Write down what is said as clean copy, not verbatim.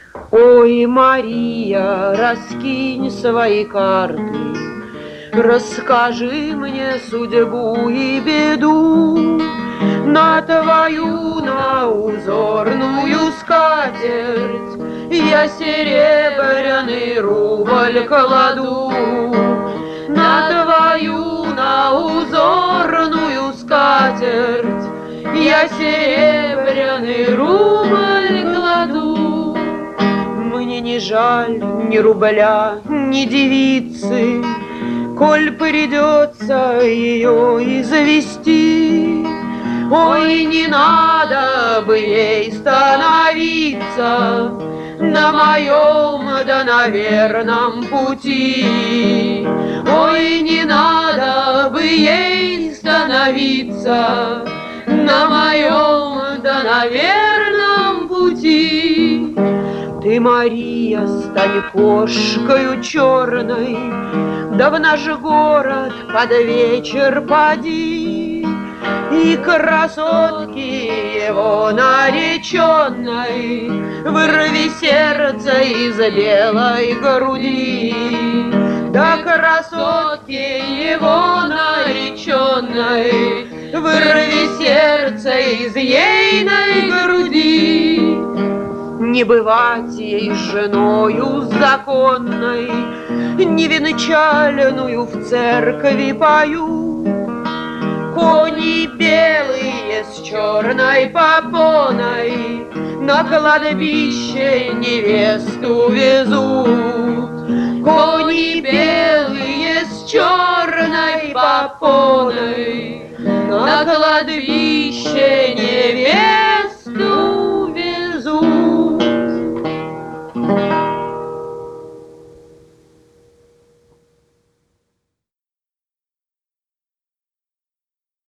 Ой, Мария, раскинь свои карты, расскажи мне судьбу и беду. На твою, на узорную скатерть я серебряный рубль кладу. На твою, на узорную скатерть я серебряный рубль кладу. Мне не жаль ни рубля, ни девицы, коль придется ее извести. Ой, не надо бы ей становиться на моем да на верном пути. Ой, не надо бы ей становиться на моем да на верном пути. Ты, Мария, стань кошкою черной, да в наш город под вечер поди, и красотки его нареченной вырви сердце из белой груди. Да красотки его нареченной вырви сердце из ейной груди. Не бывать ей женою законной, не венчальную в церкви пою. Кони белые с черной попоной на кладбище невесту везут. Кони белые с черной попоной на кладбище невесту